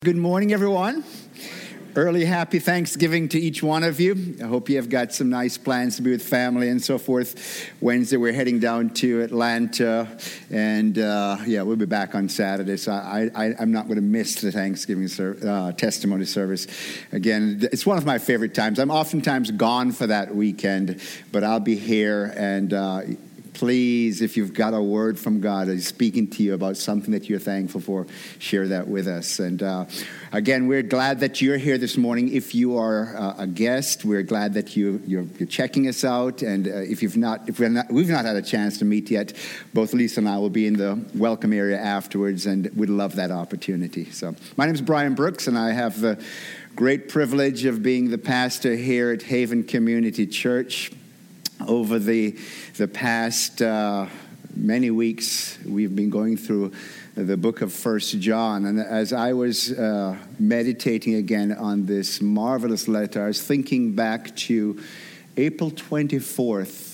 Good morning, everyone. Early happy Thanksgiving to each one of you. I hope you have got some nice plans to be with family and so forth. Wednesday, we're heading down to Atlanta, and we'll be back on Saturday, so I'm not going to miss the Thanksgiving testimony service. Again, it's one of my favorite times. I'm oftentimes gone for that weekend, but I'll be here, and please, if you've got a word from God that is speaking to you about something that you're thankful for, share that with us. And again, we're glad that you're here this morning. If you are a guest, we're glad that you're checking us out. And if we've not had a chance to meet yet, both Lisa and I will be in the welcome area afterwards, and we'd love that opportunity. So, my name is Brian Brooks, and I have the great privilege of being the pastor here at Haven Community Church. Over the past many weeks, we've been going through the book of 1 John. And as I was meditating again on this marvelous letter, I was thinking back to April 24th,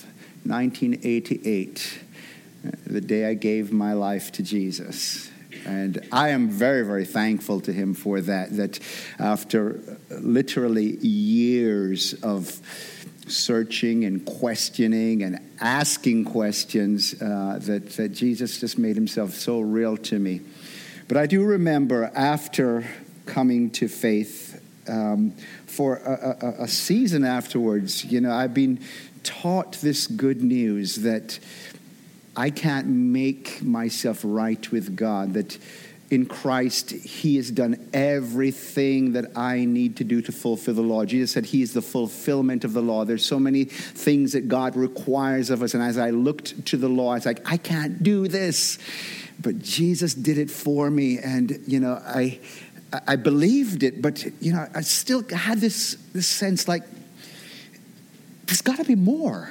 1988, the day I gave my life to Jesus. And I am very, very thankful to him for that after literally years of searching and questioning and asking questions, that Jesus just made himself so real to me. But I do remember after coming to faith, for a season afterwards, I've been taught this good news that I can't make myself right with God, that in Christ, he has done everything that I need to do to fulfill the law. Jesus said he is the fulfillment of the law. There's so many things that God requires of us. And as I looked to the law, I was like, I can't do this. But Jesus did it for me. And, I believed it. But, I still had this sense like, there's got to be more.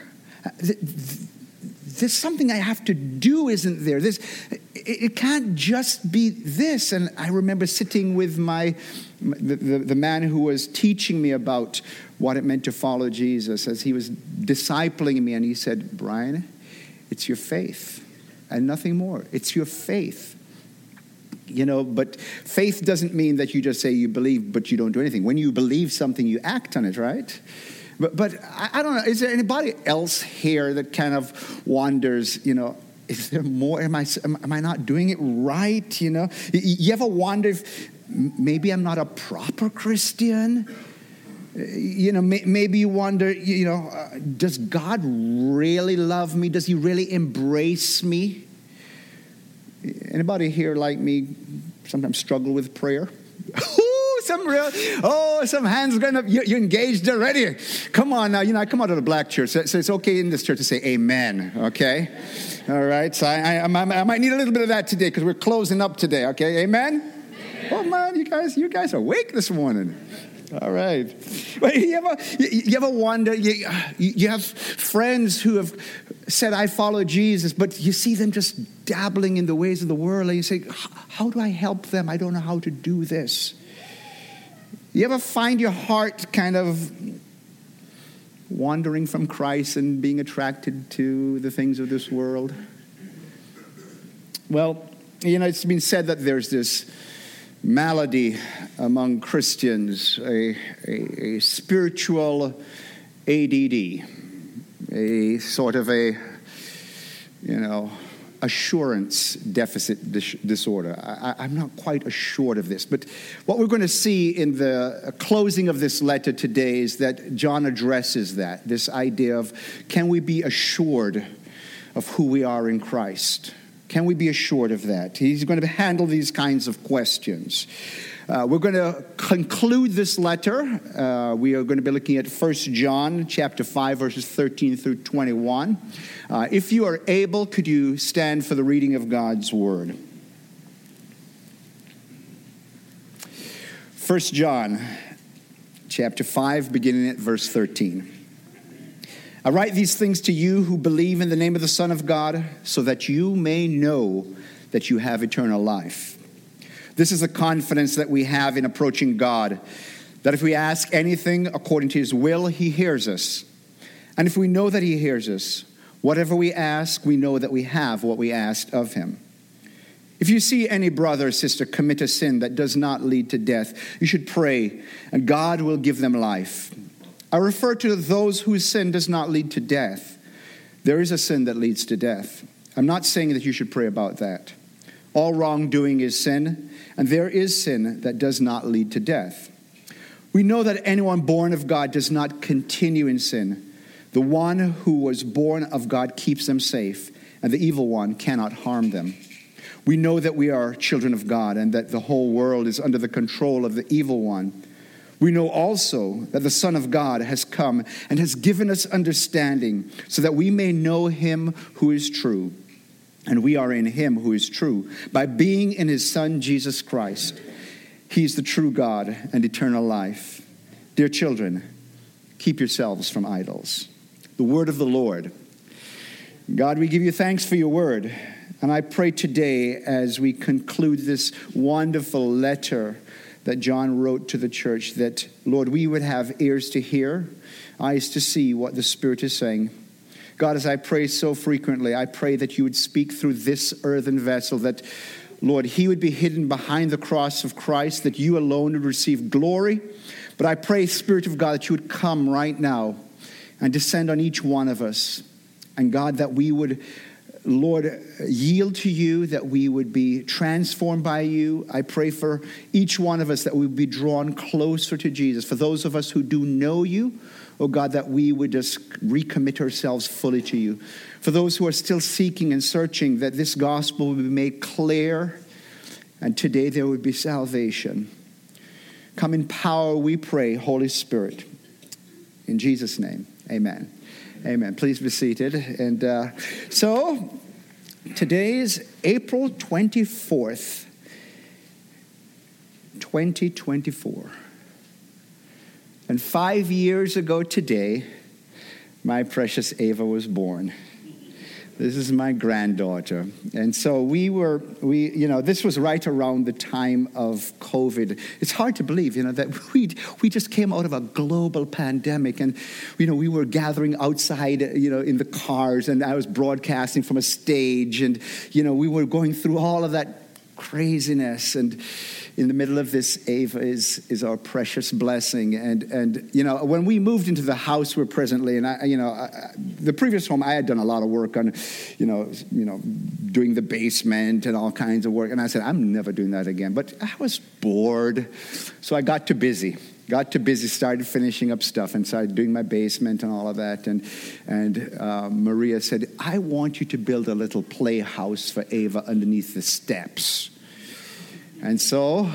There's something I have to do, isn't there? It can't just be this. And I remember sitting with the man who was teaching me about what it meant to follow Jesus as he was discipling me. And he said, Brian, it's your faith and nothing more. It's your faith. But faith doesn't mean that you just say you believe, but you don't do anything. When you believe something, you act on it, right? But I don't know, is there anybody else here that kind of wonders, is there more? Am I not doing it right? You ever wonder if maybe I'm not a proper Christian? Maybe you wonder, does God really love me? Does he really embrace me? Anybody here like me sometimes struggle with prayer? Some hands going up. You're engaged already. Come on now. I come out of the black church, so it's okay in this church to say amen, okay? All right, so I might need a little bit of that today because we're closing up today, okay? Amen? Amen. Oh, man, you guys are awake this morning. All right. But you ever wonder, you have friends who have said, I follow Jesus, but you see them just dabbling in the ways of the world, and you say, how do I help them? I don't know how to do this. You ever find your heart kind of wandering from Christ and being attracted to the things of this world? Well, it's been said that there's this malady among Christians, a spiritual ADD, a sort of assurance deficit disorder. I'm not quite assured of this, but what we're going to see in the closing of this letter today is that John addresses this idea of, can we be assured of who we are in Christ? Can we be assured of that? He's going to handle these kinds of questions. We're going to conclude this letter. We are going to be looking at 1 John chapter 5, verses 13 through 21. If you are able, could you stand for the reading of God's word? 1 John chapter 5, beginning at verse 13. I write these things to you who believe in the name of the Son of God, so that you may know that you have eternal life. This is the confidence that we have in approaching God, that if we ask anything according to his will, he hears us. And if we know that he hears us, whatever we ask, we know that we have what we asked of him. If you see any brother or sister commit a sin that does not lead to death, you should pray, and God will give them life. I refer to those whose sin does not lead to death. There is a sin that leads to death. I'm not saying that you should pray about that. All wrongdoing is sin, and there is sin that does not lead to death. We know that anyone born of God does not continue in sin. The one who was born of God keeps them safe, and the evil one cannot harm them. We know that we are children of God and that the whole world is under the control of the evil one. We know also that the Son of God has come and has given us understanding so that we may know him who is true. And we are in him who is true by being in his Son, Jesus Christ. He is the true God and eternal life. Dear children, keep yourselves from idols. The word of the Lord. God, we give you thanks for your word. And I pray today as we conclude this wonderful letter that John wrote to the church that, Lord, we would have ears to hear, eyes to see what the Spirit is saying. God, as I pray so frequently, I pray that you would speak through this earthen vessel, that, Lord, he would be hidden behind the cross of Christ, that you alone would receive glory. But I pray, Spirit of God, that you would come right now and descend on each one of us. And God, that we would, Lord, yield to you, that we would be transformed by you. I pray for each one of us that we would be drawn closer to Jesus. For those of us who do know you, oh God, that we would just recommit ourselves fully to you. For those who are still seeking and searching, that this gospel would be made clear, and today there would be salvation. Come in power, we pray, Holy Spirit. In Jesus' name, amen. Amen. Please be seated. And so, today is April 24th, 2024. And 5 years ago today, my precious Ava was born. This is my granddaughter. And so this was right around the time of COVID. It's hard to believe, that we just came out of a global pandemic, and, we were gathering outside, in the cars, and I was broadcasting from a stage, and, we were going through all of that craziness, and in the middle of this, Ava is our precious blessing. And when we moved into the house we're presently, and the previous home, I had done a lot of work on, doing the basement and all kinds of work. And I said, I'm never doing that again. But I was bored. So I got too busy, started finishing up stuff and started doing my basement and all of that. And Maria said, I want you to build a little playhouse for Ava underneath the steps. And so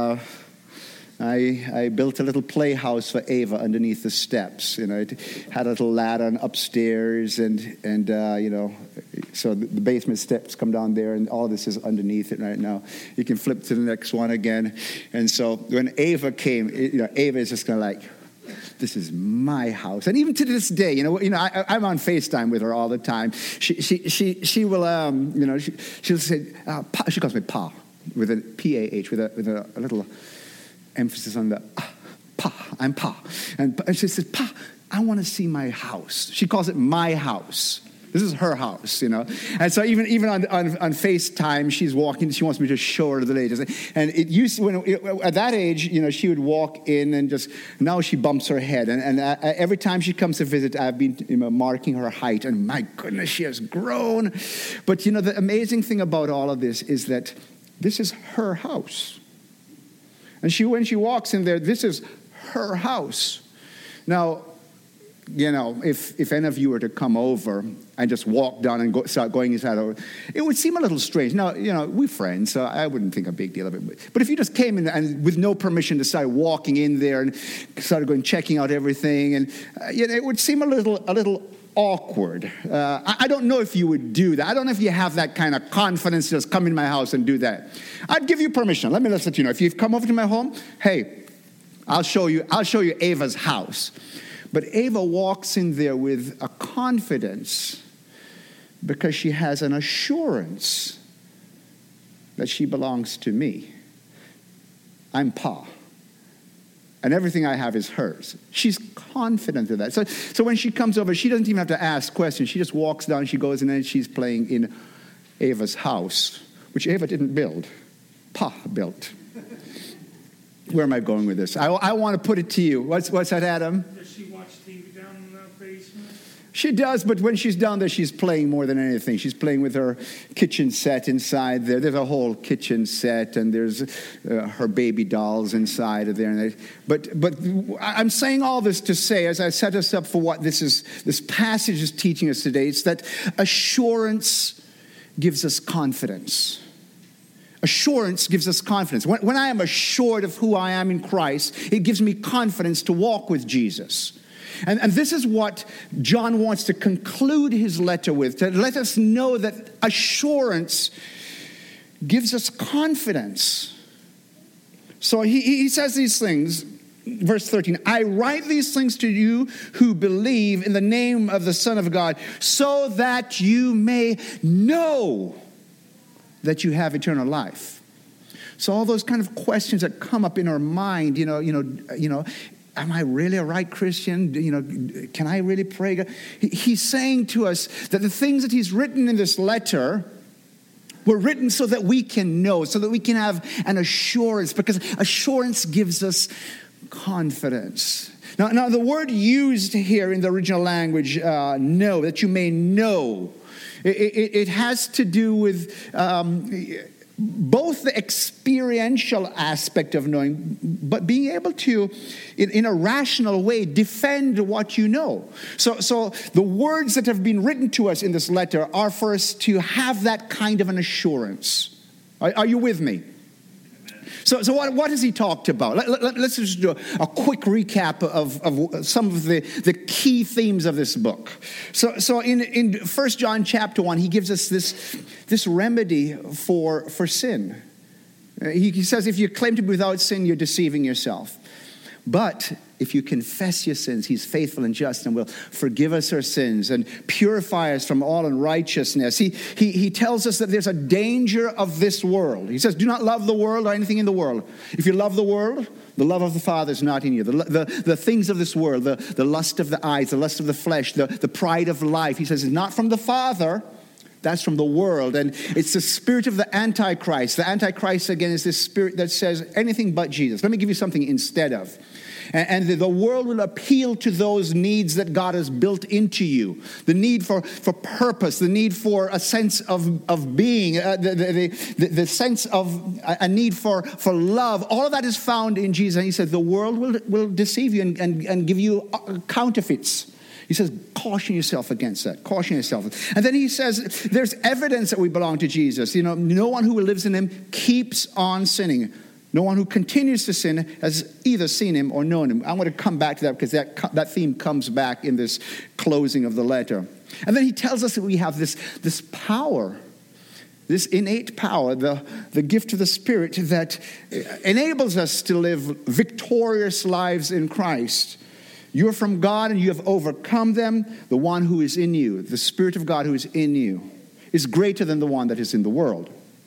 I built a little playhouse for Ava underneath the steps. It had a little ladder upstairs, and so the basement steps come down there, and all this is underneath it right now. You can flip to the next one again. And so when Ava came, Ava is just kind of like, this is my house. And even to this day, I'm on FaceTime with her all the time. She will, she'll say, Pa, she calls me Pa. With a P-A-H, with a little emphasis on the Pa, I'm Pa. And she says, Pa, I want to see my house. She calls it my house. This is her house, And so even on FaceTime, she's walking, she wants me to show her the latest. And it used to, at that age, she would walk in and now she bumps her head. And every time she comes to visit, I've been marking her height. And my goodness, she has grown. But, the amazing thing about all of this is that this is her house. And when she walks in there, this is her house. Now, if any of you were to come over and just walk down and start going inside, it would seem a little strange. Now, we're friends, so I wouldn't think a big deal of it. But if you just came in and with no permission to start walking in there and started going checking out everything, and it would seem a little awkward. I don't know if you would do that. I don't know if you have that kind of confidence to just come in my house and do that. I'd give you permission. Let me let you know. If you've come over to my home, hey, I'll show you Ava's house. But Ava walks in there with a confidence because she has an assurance that she belongs to me. I'm Pa. And everything I have is hers. She's confident of that. So when she comes over, she doesn't even have to ask questions. She just walks down, she goes in, and she's playing in Ava's house, which Ava didn't build. Pa built. Where am I going with this? I want to put it to you. What's that, Adam? Does she watch TV down in the basement? She does, but when she's down there, she's playing more than anything. She's playing with her kitchen set inside there. There's a whole kitchen set, and there's her baby dolls inside of there. But I'm saying all this to say, as I set us up for what this passage is teaching us today, it's that assurance gives us confidence. Assurance gives us confidence. When I am assured of who I am in Christ, it gives me confidence to walk with Jesus. And this is what John wants to conclude his letter with, to let us know that assurance gives us confidence. So he says these things, verse 13, I write these things to you who believe in the name of the Son of God, so that you may know that you have eternal life. So all those kind of questions that come up in our mind, you know, am I really a right Christian? Can I really pray? He's saying to us that the things that he's written in this letter were written so that we can know, so that we can have an assurance, because assurance gives us confidence. Now the word used here in the original language, know, that you may know, it has to do with both the experiential aspect of knowing, but being able to, in a rational way, defend what you know. So the words that have been written to us in this letter are for us to have that kind of an assurance. Are you with me? So what has he talked about? Let's just do a quick recap of some of the key themes of this book. So in 1 John chapter 1, he gives us this remedy for sin. He says, if you claim to be without sin, you're deceiving yourself. But if you confess your sins, he's faithful and just and will forgive us our sins and purify us from all unrighteousness. He tells us that there's a danger of this world. He says, do not love the world or anything in the world. If you love the world, the love of the Father is not in you. The things of this world, the lust of the eyes, the lust of the flesh, the pride of life, he says, is not from the Father. That's from the world. And it's the spirit of the Antichrist. The Antichrist, again, is this spirit that says anything but Jesus. Let me give you something instead of. And the world will appeal to those needs that God has built into you. The need for purpose, the need for a sense of being, the sense of a need for love. All of that is found in Jesus. And he said the world will deceive you and give you counterfeits. He says, caution yourself against that. Caution yourself. And then he says, there's evidence that we belong to Jesus. You know, no one who lives in him keeps on sinning. No one who continues to sin has either seen him or known him. I'm going to come back to that because that theme comes back in this closing of the letter. And then he tells us that we have this power, this innate power, the gift of the Spirit that enables us to live victorious lives in Christ. You are from God and you have overcome them. The one who is in you, the Spirit of God who is in you, is greater than the one that is in the world.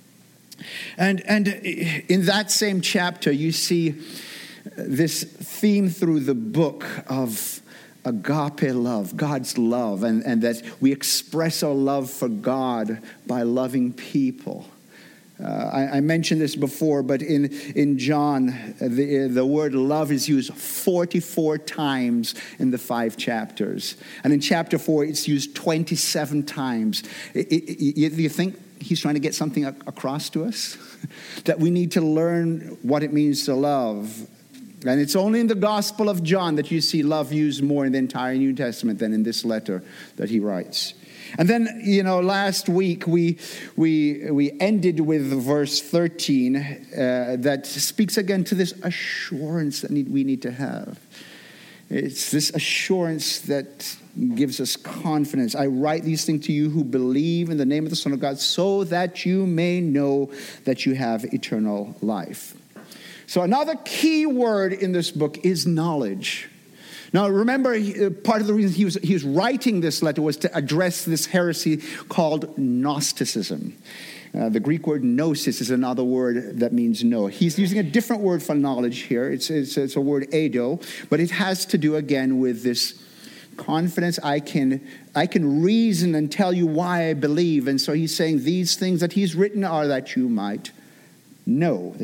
And in that same chapter, you see this theme through the book of agape love, God's love, and that we express our love for God by loving people. I mentioned this before, but in John, the word love is used 44 times in the 5 chapters. And in chapter 4, it's used 27 times. You think he's trying to get something across to us? That we need to learn what it means to love. And it's only in the Gospel of John that you see love used more in the entire New Testament than in this letter that he writes. And then, last week we ended with verse 13 that speaks again to this assurance that we need to have. It's this assurance that gives us confidence. I write these things to you who believe in the name of the Son of God, so that you may know that you have eternal life. So another key word in this book is knowledge. Now, remember, part of the reason he was writing this letter was to address this heresy called Gnosticism. The Greek word gnosis is another word that means know. He's using a different word for knowledge here. It's a word eido, but it has to do again with this Confidence, I can reason and tell you why I believe. And so he's saying these things that he's written are that you might know,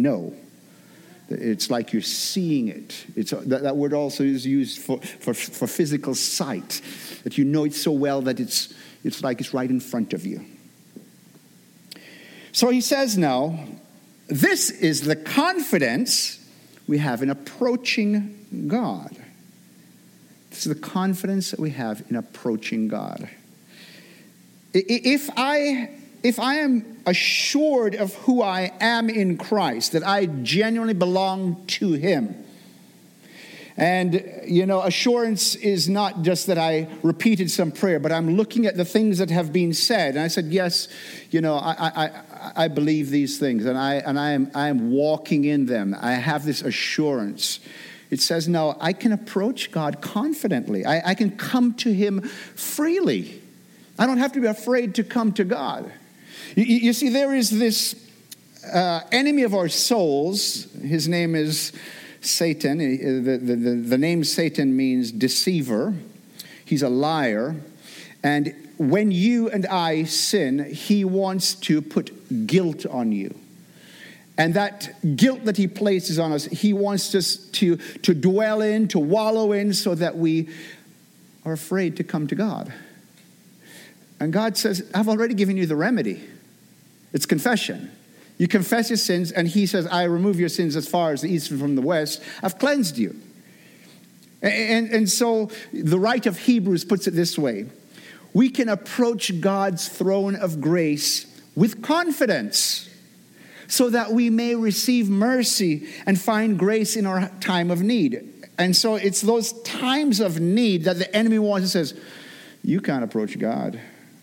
It's like you're seeing it. That word also is used for physical sight, that you know it so well that it's like it's right in front of you. So he says now, this is the confidence we have in approaching God. This is the confidence that we have in approaching God. If I am assured of who I am in Christ, that I genuinely belong to him, and, assurance is not just that I repeated some prayer, but I'm looking at the things that have been said. And I said, yes, I believe these things, and I am walking in them. I have this assurance. It says, no, I can approach God confidently. I can come to him freely. I don't have to be afraid to come to God. You see, there is this enemy of our souls. His name is Satan. The name Satan means deceiver. He's a liar. And when you and I sin, he wants to put guilt on you. And that guilt that he places on us, he wants us to dwell in, to wallow in, so that we are afraid to come to God. And God says, I've already given you the remedy. It's confession. You confess your sins, and he says, I remove your sins as far as the east from the west. I've cleansed you. And so the writer of Hebrews puts it this way. We can approach God's throne of grace with confidence, so that we may receive mercy and find grace in our time of need. And so it's those times of need that the enemy wants and says, you can't approach God.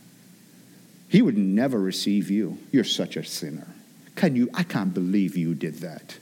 He would never receive you. You're such a sinner. I can't believe you did that.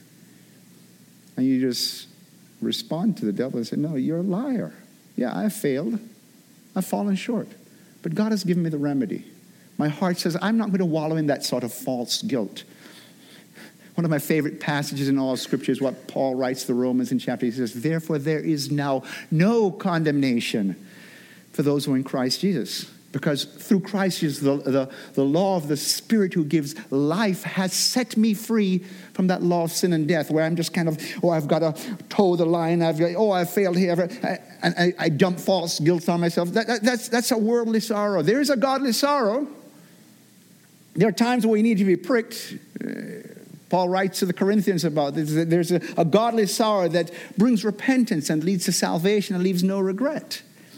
And you just respond to the devil and say, no, you're a liar. Yeah, I failed. I've fallen short. But God has given me the remedy. My heart says, I'm not going to wallow in that sort of false guilt. One of my favorite passages in all Scripture is what Paul writes to the Romans in chapter 8. He says, therefore there is now no condemnation for those who are in Christ Jesus. Because through Christ Jesus, the law of the Spirit who gives life has set me free from that law of sin and death, where I'm just kind of, I've got to toe the line. I failed here. And I dump false guilt on myself. That's a worldly sorrow. There is a godly sorrow. There are times where we need to be pricked. Paul writes to the Corinthians about this. There's a godly sorrow that brings repentance and leads to salvation and leaves no regret.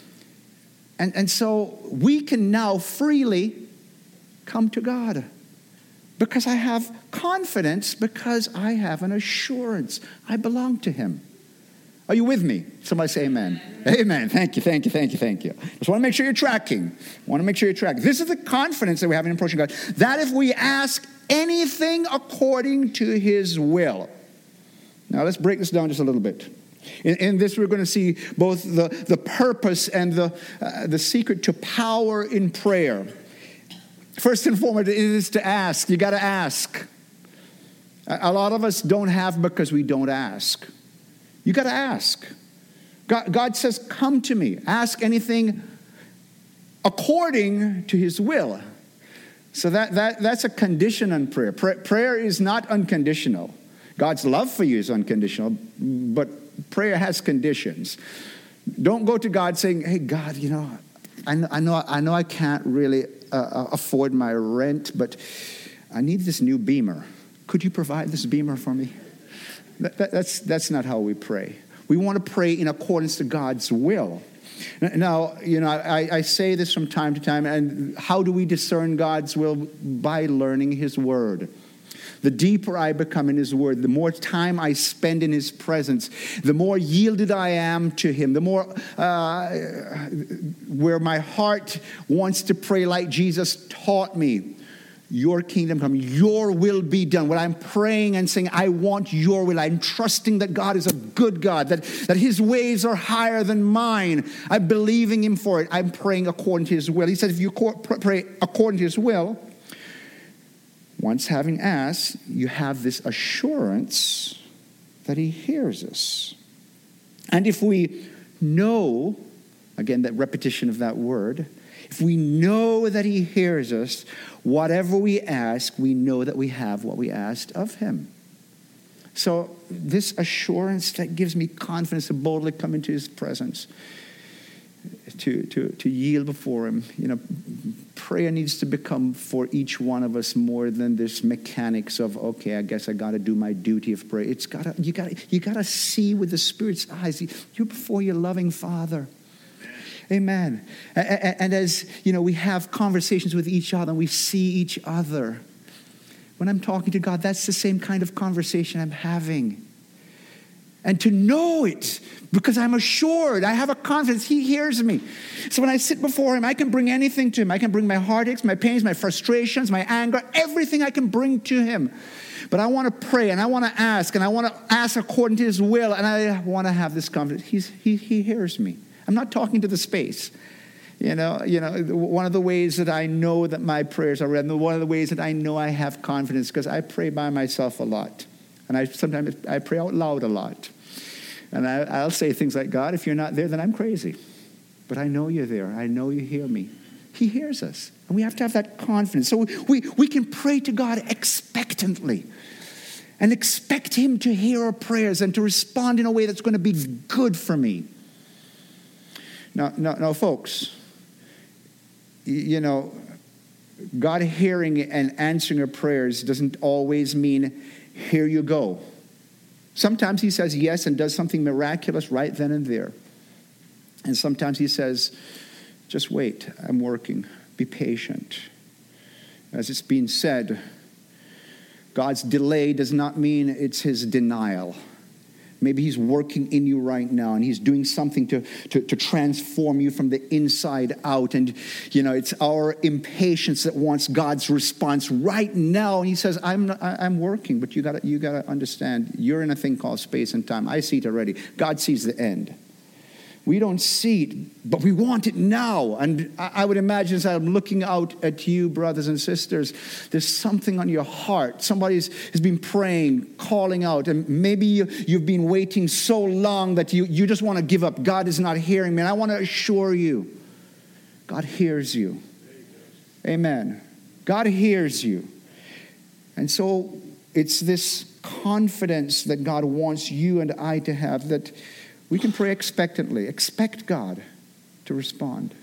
And so we can now freely come to God because I have confidence, because I have an assurance. I belong to him. Are you with me? Somebody say amen. Amen. Thank you. Just want to make sure you're tracking. This is the confidence that we have in approaching God. That if we ask anything according to his will. Now let's break this down just a little bit. In this, we're going to see both the purpose and the secret to power in prayer. First and foremost, it is to ask. You got to ask. A lot of us don't have because we don't ask. You got to ask. God says, come to me. Ask anything according to his will. So that's a condition on prayer. Prayer is not unconditional. God's love for you is unconditional, but prayer has conditions. Don't go to God saying, hey, God, I know I can't really afford my rent, but I need this new Beamer. Could you provide this Beamer for me? That's not how we pray. We want to pray in accordance to God's will. Now, I say this from time to time, and how do we discern God's will? By learning his word. The deeper I become in his word, the more time I spend in his presence, the more yielded I am to him, the more where my heart wants to pray like Jesus taught me. Your kingdom come, your will be done. When I'm praying and saying, I want your will, I'm trusting that God is a good God, that his ways are higher than mine. I'm believing him for it. I'm praying according to his will. He said, if you pray according to his will, once having asked, you have this assurance that he hears us. And if we know again, that repetition of that word, if we know that he hears us, whatever we ask, we know that we have what we asked of him. So this assurance that gives me confidence to boldly come into his presence, to yield before him. Prayer needs to become for each one of us more than this mechanics of, okay, I guess I got to do my duty of prayer. You got to see with the Spirit's eyes. You're before your loving Father. Amen. And as we have conversations with each other and we see each other. When I'm talking to God, that's the same kind of conversation I'm having. And to know it, because I'm assured, I have a confidence, he hears me. So when I sit before him, I can bring anything to him. I can bring my heartaches, my pains, my frustrations, my anger, everything I can bring to him. But I want to pray, and I want to ask according to his will, and I want to have this confidence. He hears me. I'm not talking to the space. One of the ways that I know that my prayers are read, and one of the ways that I know I have confidence, because I pray by myself a lot. And sometimes I pray out loud a lot. And I'll say things like, God, if you're not there, then I'm crazy. But I know you're there. I know you hear me. He hears us. And we have to have that confidence. So we can pray to God expectantly. And expect him to hear our prayers and to respond in a way that's going to be good for me. Now, folks, God hearing and answering our prayers doesn't always mean, here you go. Sometimes he says yes and does something miraculous right then and there. And sometimes he says, just wait, I'm working. Be patient. As it's been said, God's delay does not mean it's his denial. Maybe he's working in you right now, and he's doing something to transform you from the inside out. And, it's our impatience that wants God's response right now. And he says, I'm working, but you gotta understand, you're in a thing called space and time. I see it already. God sees the end. We don't see it, but we want it now. And I would imagine as I'm looking out at you, brothers and sisters, there's something on your heart. Somebody has been praying, calling out, and maybe you've been waiting so long that you just want to give up. God is not hearing me. And I want to assure you, God hears you. Amen. God hears you. And so it's this confidence that God wants you and I to have, that we can pray expectantly. Expect God to respond.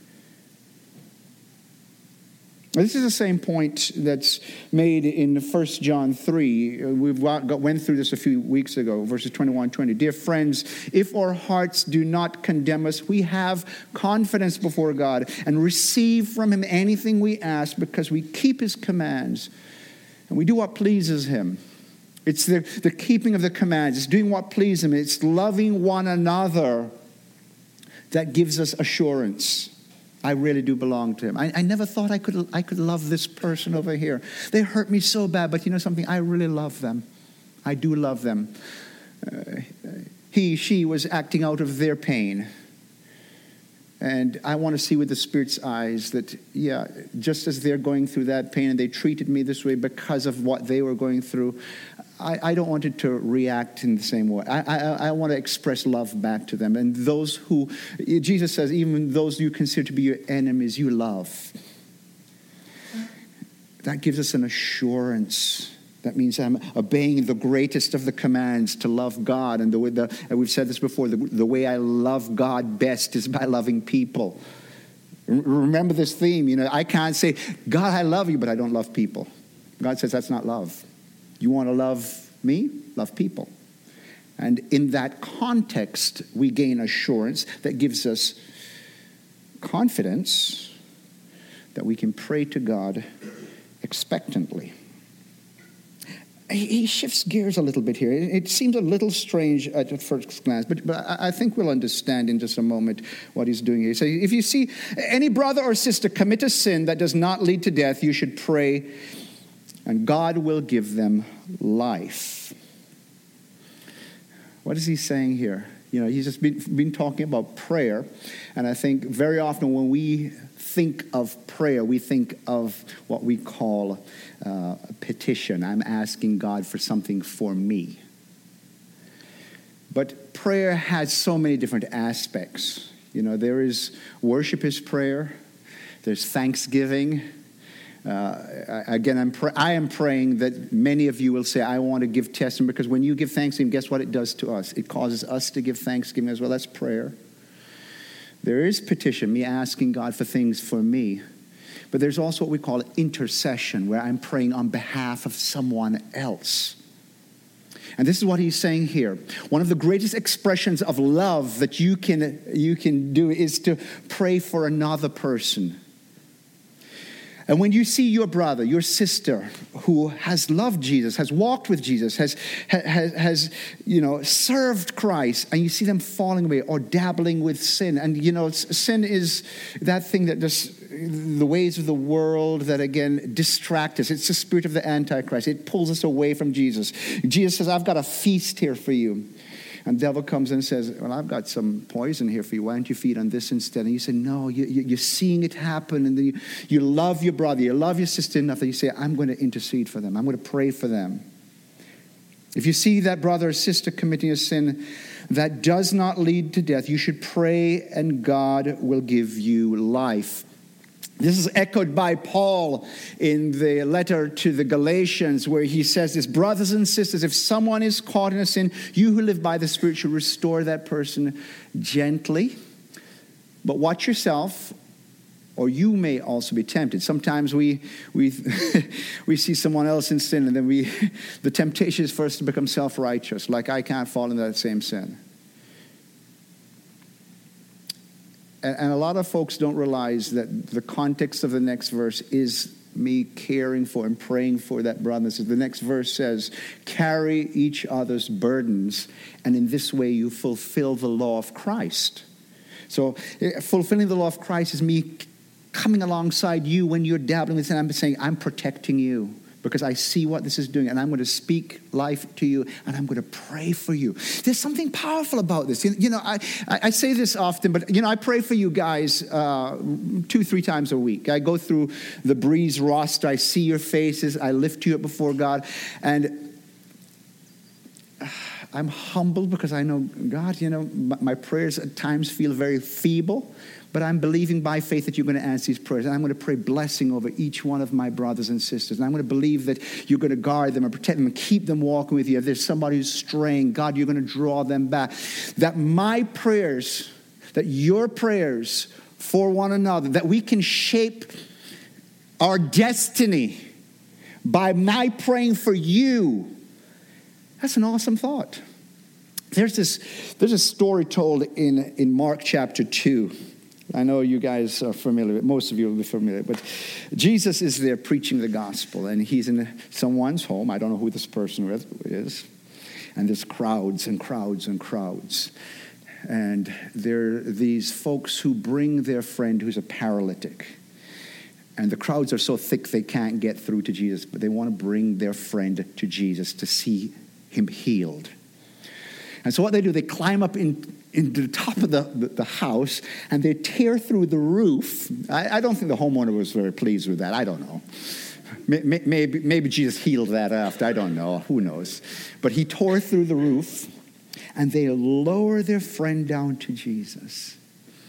This is the same point that's made in 1 John 3. We went through this a few weeks ago, verses 21 and 20. Dear friends, if our hearts do not condemn us, we have confidence before God and receive from him anything we ask, because we keep his commands and we do what pleases him. It's the keeping of the commands. It's doing what pleases him. It's loving one another that gives us assurance. I really do belong to him. I never thought I could love this person over here. They hurt me so bad, but you know something? I really love them. I do love them. She was acting out of their pain. And I want to see with the Spirit's eyes that, just as they're going through that pain and they treated me this way because of what they were going through, I don't want it to react in the same way. I want to express love back to them. And those who, Jesus says, even those you consider to be your enemies, you love. That gives us an assurance. That means I'm obeying the greatest of the commands, to love God. And we've said this before, the way I love God best is by loving people. Remember this theme. I can't say, God, I love you, but I don't love people. God says that's not love. You want to love me? Love people. And in that context, we gain assurance that gives us confidence that we can pray to God expectantly. He shifts gears a little bit here. It seems a little strange at first glance, but I think we'll understand in just a moment what he's doing here. So if you see any brother or sister commit a sin that does not lead to death, you should pray, and God will give them life. What is he saying here? He's just been talking about prayer. And I think very often when we think of prayer, we think of what we call a petition. I'm asking God for something for me. But prayer has so many different aspects. There is worship is prayer. There's thanksgiving. Again, I am praying that many of you will say, I want to give testimony, because when you give thanksgiving, guess what it does to us? It causes us to give thanksgiving as well. That's prayer. There is petition, me asking God for things for me. But there's also what we call intercession, where I'm praying on behalf of someone else. And this is what he's saying here. One of the greatest expressions of love that you can do is to pray for another person. And when you see your brother, your sister, who has loved Jesus, has walked with Jesus, has served Christ, and you see them falling away or dabbling with sin. And, sin is that thing that just, the ways of the world that, again, distract us. It's the spirit of the Antichrist. It pulls us away from Jesus. Jesus says, I've got a feast here for you. And the devil comes and says, well, I've got some poison here for you. Why don't you feed on this instead? And you say, no, you're seeing it happen. And then you love your brother, you love your sister enough that you say, I'm going to intercede for them. I'm going to pray for them. If you see that brother or sister committing a sin that does not lead to death, you should pray and God will give you life. This is echoed by Paul in the letter to the Galatians, where he says this, brothers and sisters, if someone is caught in a sin, you who live by the Spirit should restore that person gently. But watch yourself, or you may also be tempted. Sometimes we see someone else in sin, and then the temptation is for us to become self-righteous, like I can't fall into that same sin. And a lot of folks don't realize that the context of the next verse is me caring for and praying for that brother. So the next verse says, carry each other's burdens, and in this way you fulfill the law of Christ. So fulfilling the law of Christ is me coming alongside you when you're dabbling with sin. I'm saying, I'm protecting you, because I see what this is doing, and I'm going to speak life to you, and I'm going to pray for you. There's something powerful about this. I say this often, but, I pray for you guys 2-3 times a week. I go through the Breeze roster. I see your faces. I lift you up before God, and I'm humbled because I know, God, my prayers at times feel very feeble, but I'm believing by faith that you're going to answer these prayers. And I'm going to pray blessing over each one of my brothers and sisters. And I'm going to believe that you're going to guard them and protect them and keep them walking with you. If there's somebody who's straying, God, you're going to draw them back. That my prayers, that your prayers for one another, that we can shape our destiny by my praying for you. That's an awesome thought. There's a story told in Mark chapter 2. I know you guys are familiar with it. Most of you will be familiar. But Jesus is there preaching the gospel, and he's in someone's home. I don't know who this person is. And there's crowds and crowds and crowds. And there are these folks who bring their friend who's a paralytic. And the crowds are so thick they can't get through to Jesus, but they want to bring their friend to Jesus to see him healed. And so what they do, they climb up into the top of the house, and they tear through the roof. I don't think the homeowner was very pleased with that. I don't know. Maybe Jesus healed that after. I don't know. Who knows? But he tore through the roof, and they lower their friend down to Jesus.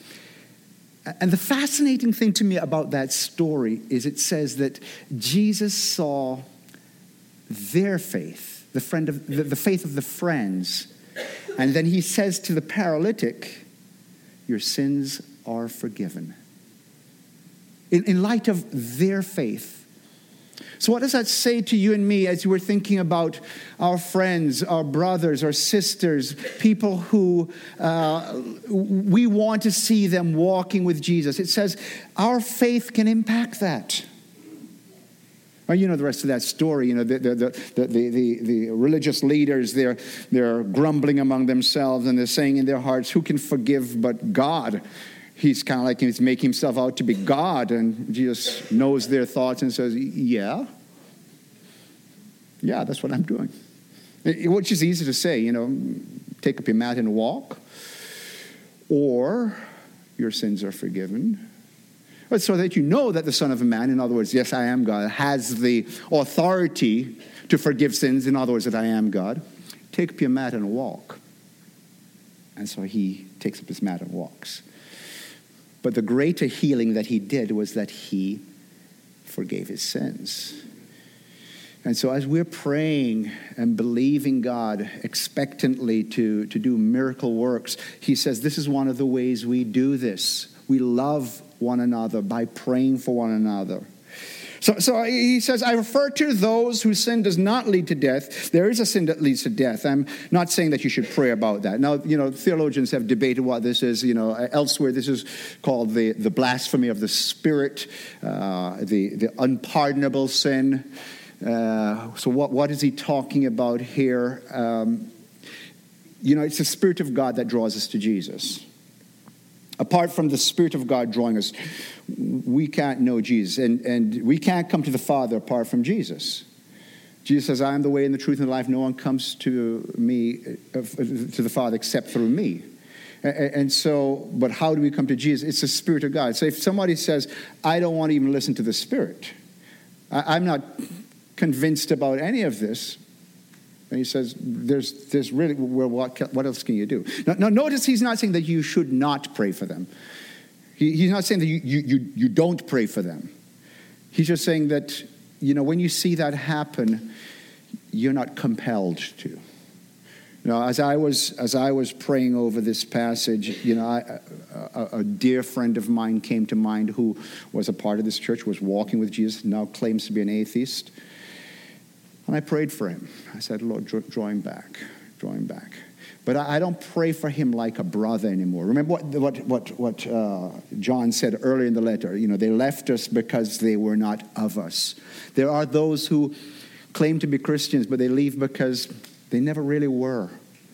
And the fascinating thing to me about that story is it says that Jesus saw their faith, the faith of the friends. And then he says to the paralytic, your sins are forgiven. In light of their faith. So what does that say to you and me as we're thinking about our friends, our brothers, our sisters, people who we want to see them walking with Jesus? It says our faith can impact that. Well, you know the rest of that story. The religious leaders, they're grumbling among themselves, and they're saying in their hearts, who can forgive but God? He's kind of like he's making himself out to be God, and Jesus knows their thoughts and says, yeah, that's what I'm doing. Which is easy to say, take up your mat and walk, or your sins are forgiven. But so that you know that the Son of Man, in other words, yes, I am God, has the authority to forgive sins, in other words, that I am God. Take up your mat and walk. And so he takes up his mat and walks. But the greater healing that he did was that he forgave his sins. And so as we're praying and believing God expectantly to do miracle works, he says this is one of the ways we do this. We love one another by praying for one another. So he says, I refer to those whose sin does not lead to death. There is a sin that leads to death. I'm not saying that you should pray about that. Now, theologians have debated what this is. Elsewhere, this is called the blasphemy of the Spirit, the unpardonable sin. So what is he talking about here? It's the Spirit of God that draws us to Jesus. Apart from the Spirit of God drawing us, we can't know Jesus. And we can't come to the Father apart from Jesus. Jesus says, I am the way and the truth and the life. No one comes to me, to the Father, except through me. And so, but how do we come to Jesus? It's the Spirit of God. So if somebody says, I don't want to even listen to the Spirit, I'm not convinced about any of this. And he says, there's really, well, what else can you do? Now, notice he's not saying that you should not pray for them. He's not saying that you don't pray for them. He's just saying that, when you see that happen, you're not compelled to. As I was praying over this passage, a dear friend of mine came to mind who was a part of this church, was walking with Jesus, now claims to be an atheist. And I prayed for him. I said, Lord, draw him back. But I don't pray for him like a brother anymore. Remember what John said earlier in the letter. They left us because they were not of us. There are those who claim to be Christians, but they leave because they never really were.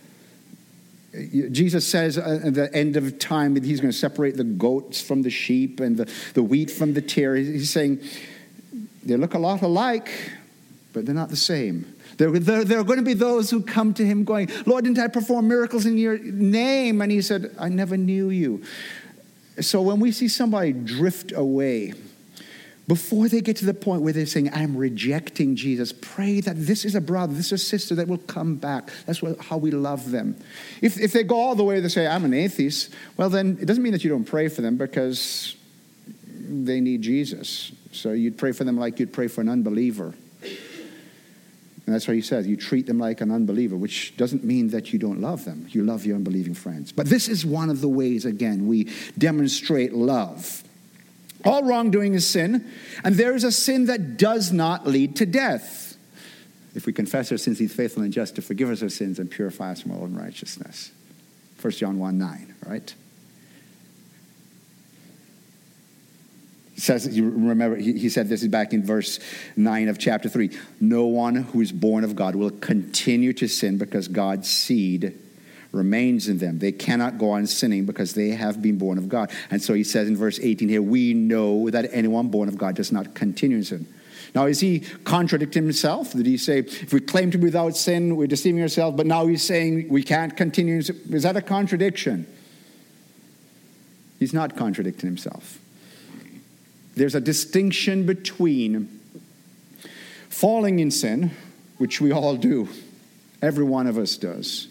Jesus says at the end of time that he's going to separate the goats from the sheep and the wheat from the tare. He's saying they look a lot alike, but they're not the same. There are going to be those who come to him going, Lord, didn't I perform miracles in your name? And he said, I never knew you. So when we see somebody drift away, before they get to the point where they're saying, I'm rejecting Jesus, pray that this is a brother, this is a sister that will come back. That's how we love them. If they go all the way to say, I'm an atheist, well, then it doesn't mean that you don't pray for them because they need Jesus. So you'd pray for them like you'd pray for an unbeliever. And that's what he says. You treat them like an unbeliever, which doesn't mean that you don't love them. You love your unbelieving friends. But this is one of the ways, again, we demonstrate love. All wrongdoing is sin, and there is a sin that does not lead to death. If we confess our sins, he's faithful and just to forgive us our sins and purify us from all unrighteousness. 1 John 1:9, right? He says, you remember, he said this is back in verse 9 of chapter 3. No one who is born of God will continue to sin because God's seed remains in them. They cannot go on sinning because they have been born of God. And so he says in verse 18 here, we know that anyone born of God does not continue in sin. Now, is he contradicting himself? Did he say, if we claim to be without sin, we're deceiving ourselves, but now he's saying we can't continue? Is that a contradiction? He's not contradicting himself. There's a distinction between falling in sin, which we all do, every one of us does,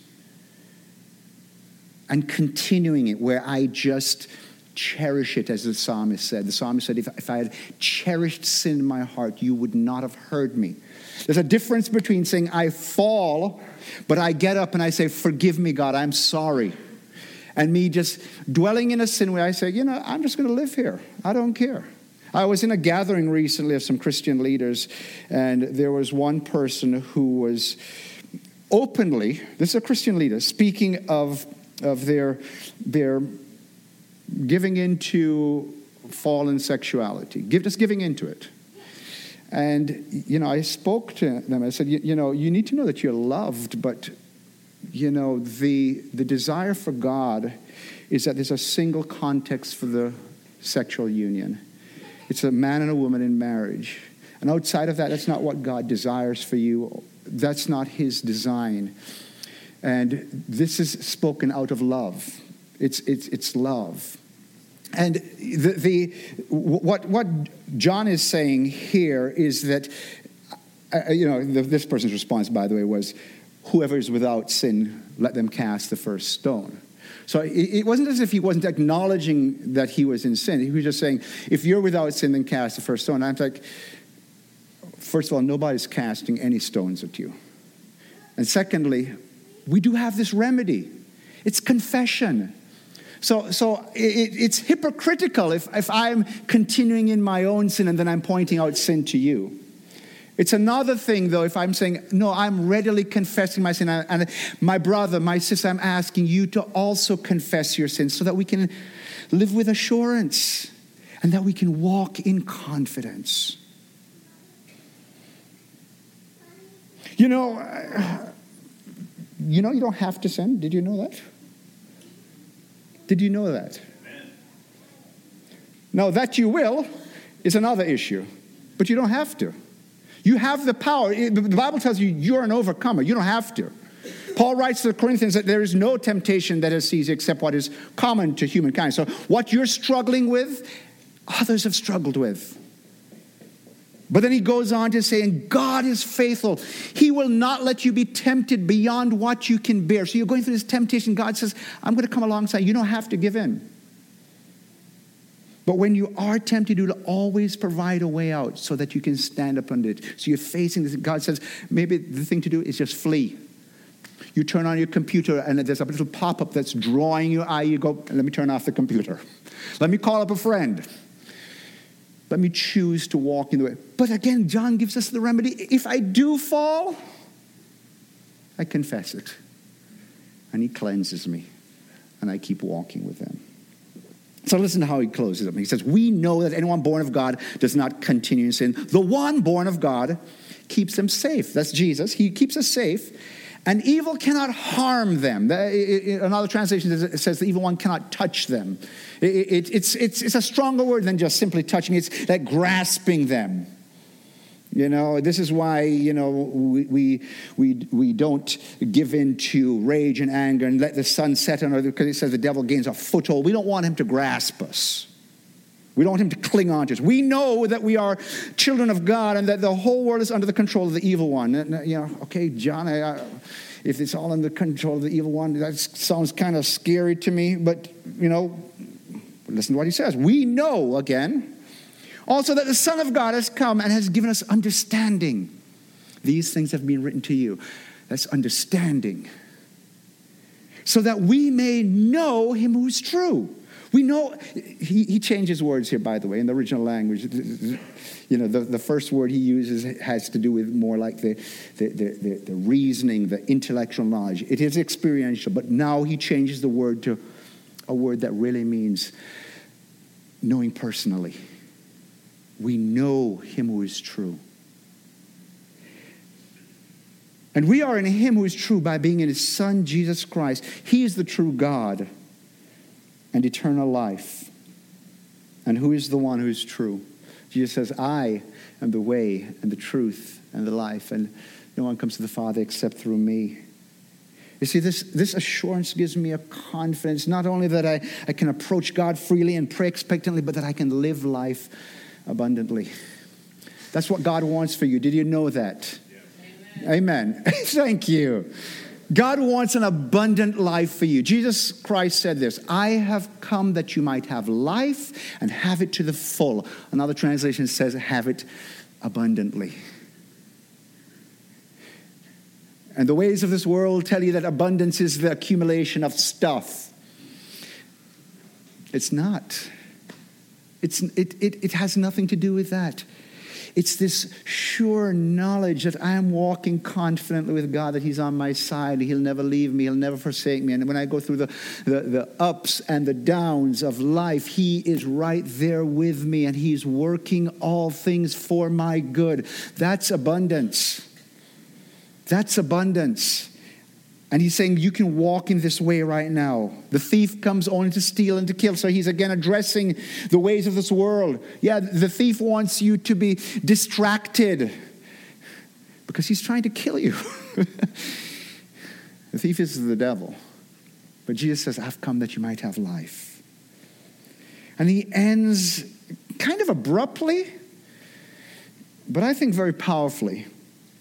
and continuing it, where I just cherish it, as the psalmist said. The psalmist said, if I had cherished sin in my heart, you would not have heard me. There's a difference between saying, I fall, but I get up and I say, forgive me, God, I'm sorry. And me just dwelling in a sin where I say, I'm just going to live here. I don't care. I was in a gathering recently of some Christian leaders, and there was one person who was openly, this is a Christian leader, speaking of their giving into fallen sexuality, just giving into it. And, I spoke to them. I said, you need to know that you're loved, but, the desire for God is that there's a single context for the sexual union. It's a man and a woman in marriage. And outside of that, that's not what God desires for you. That's not his design. And this is spoken out of love. It's love. And what John is saying here is that, this person's response, by the way, was, whoever is without sin, let them cast the first stone. So it wasn't as if he wasn't acknowledging that he was in sin. He was just saying, if you're without sin, then cast the first stone. And I'm like, first of all, nobody's casting any stones at you. And secondly, we do have this remedy. It's confession. So it's hypocritical if I'm continuing in my own sin and then I'm pointing out sin to you. It's another thing, though, if I'm saying, no, I'm readily confessing my sin. And my brother, my sister, I'm asking you to also confess your sins so that we can live with assurance and that we can walk in confidence. You don't have to sin. Did you know that? Did you know that? Amen. Now, that you will is another issue, but you don't have to. You have the power. The Bible tells you you're an overcomer. You don't have to. Paul writes to the Corinthians that there is no temptation that has seized you except what is common to humankind. So what you're struggling with, others have struggled with. But then he goes on to say, and God is faithful. He will not let you be tempted beyond what you can bear. So you're going through this temptation. God says, I'm going to come alongside. You don't have to give in. But when you are tempted, He will always provide a way out so that you can stand up under it. So you're facing this. God says, maybe the thing to do is just flee. You turn on your computer and there's a little pop-up that's drawing your eye. You go, let me turn off the computer. Let me call up a friend. Let me choose to walk in the way. But again, John gives us the remedy. If I do fall, I confess it. And He cleanses me. And I keep walking with Him. So listen to how he closes up. He says, we know that anyone born of God does not continue in sin. The one born of God keeps them safe. That's Jesus. He keeps us safe. And evil cannot harm them. Another translation says the evil one cannot touch them. It's a stronger word than just simply touching. It's like grasping them. This is why, we don't give in to rage and anger and let the sun set on us, because it says the devil gains a foothold. We don't want him to grasp us. We don't want him to cling on to us. We know that we are children of God and that the whole world is under the control of the evil one. Okay, John, if it's all under the control of the evil one, that sounds kind of scary to me. But, listen to what he says. We know, again, also that the Son of God has come and has given us understanding. These things have been written to you. That's understanding. So that we may know Him who is true. We know, he changes words here, by the way, in the original language. The first word he uses has to do with more like the reasoning, the intellectual knowledge. It is experiential, but now he changes the word to a word that really means knowing personally. We know Him who is true. And we are in Him who is true by being in His Son, Jesus Christ. He is the true God and eternal life. And who is the one who is true? Jesus says, I am the way and the truth and the life, and no one comes to the Father except through me. You see, this assurance gives me a confidence, not only that I can approach God freely and pray expectantly, but that I can live life abundantly. That's what God wants for you. Did you know that? Yeah. Amen. Thank you. God wants an abundant life for you. Jesus Christ said this, I have come that you might have life and have it to the full. Another translation says, have it abundantly. And the ways of this world tell you that abundance is the accumulation of stuff. It's not. It has nothing to do with that. It's this sure knowledge that I am walking confidently with God, that He's on my side. He'll never leave me. He'll never forsake me. And when I go through the ups and the downs of life, He is right there with me, and He's working all things for my good. That's abundance. That's abundance. And He's saying you can walk in this way right now. The thief comes only to steal and to kill. So He's again addressing the ways of this world. Yeah, the thief wants you to be distracted because he's trying to kill you. The thief is the devil. But Jesus says, I've come that you might have life. And He ends kind of abruptly, but I think very powerfully.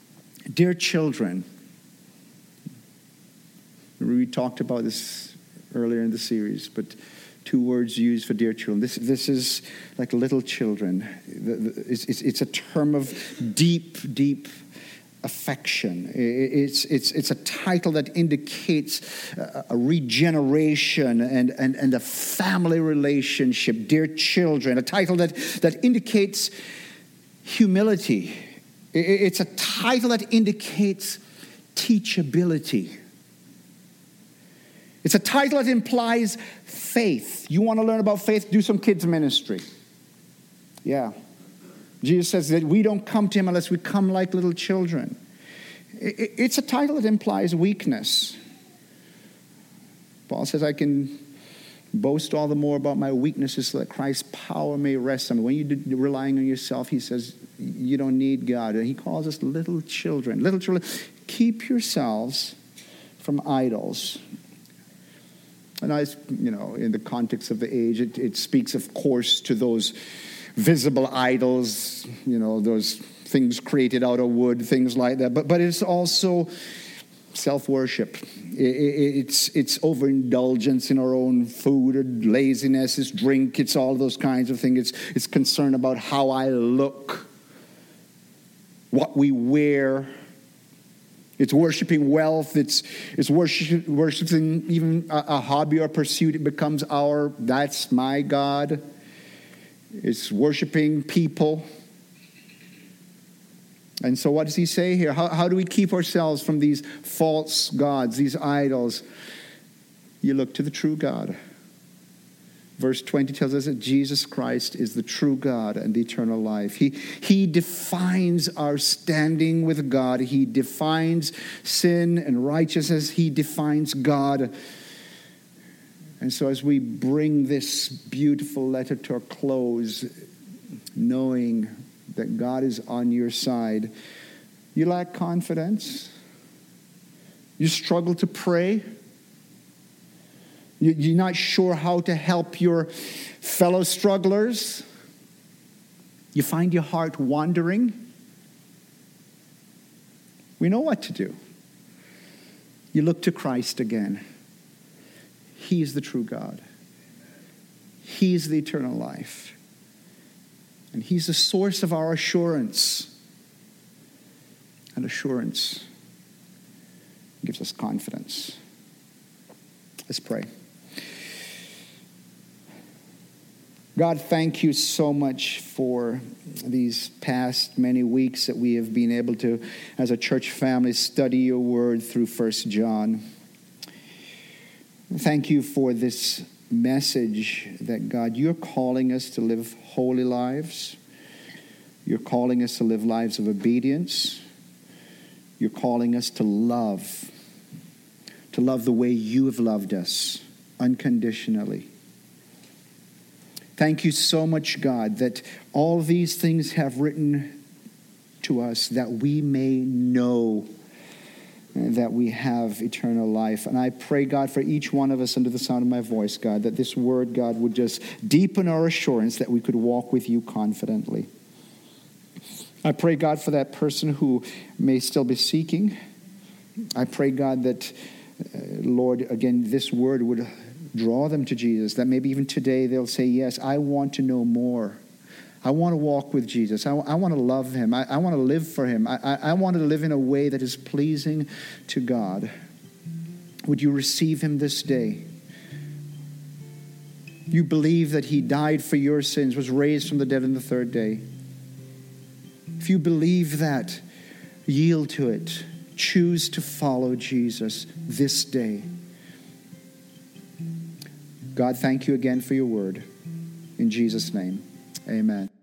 Dear children, we talked about this earlier in the series, but 2 words used for dear children. This is like little children. It's a term of deep, deep affection. It's a title that indicates a regeneration and a family relationship. Dear children, a title that indicates humility. It's a title that indicates teachability. It's a title that implies faith. You want to learn about faith? Do some kids ministry. Yeah. Jesus says that we don't come to him unless we come like little children. It's a title that implies weakness. Paul says, I can boast all the more about my weaknesses so that Christ's power may rest on me. When you're relying on yourself, he says, you don't need God. And he calls us little children. Little children, keep yourselves from idols. And in the context of the age, it speaks, of course, to those visible idols, those things created out of wood, things like that. But it's also self-worship. It's overindulgence in our own food, or laziness, it's drink, it's all those kinds of things. It's concern about how I look, what we wear. It's worshiping wealth. It's worshiping even a hobby or pursuit. It becomes that's my God. It's worshiping people. And so what does he say here? How do we keep ourselves from these false gods, these idols? You look to the true God. Verse 20 tells us that Jesus Christ is the true God and the eternal life. He defines our standing with God. He defines sin and righteousness. He defines God. And so as we bring this beautiful letter to a close, knowing that God is on your side, you lack confidence. You struggle to pray. You're not sure how to help your fellow strugglers. You find your heart wandering. We know what to do. You look to Christ again. He is the true God. He is the eternal life. And he's the source of our assurance. And assurance gives us confidence. Let's pray. God, thank you so much for these past many weeks that we have been able to, as a church family, study your word through 1 John. Thank you for this message that, God, you're calling us to live holy lives. You're calling us to live lives of obedience. You're calling us to love the way you have loved us, unconditionally. Thank you so much, God, that all these things have written to us that we may know that we have eternal life. And I pray, God, for each one of us under the sound of my voice, God, that this word, God, would just deepen our assurance that we could walk with you confidently. I pray, God, for that person who may still be seeking. I pray, God, that, Lord, again, this word would draw them to Jesus, that maybe even today they'll say, yes, I want to know more. I want to walk with Jesus. I want to love him. I want to live for him. I want to live in a way that is pleasing to God. Would you receive him this day? You believe that he died for your sins, was raised from the dead on the third day. If you believe that, yield to it. Choose to follow Jesus this day. God, thank you again for your word. In Jesus' name, amen.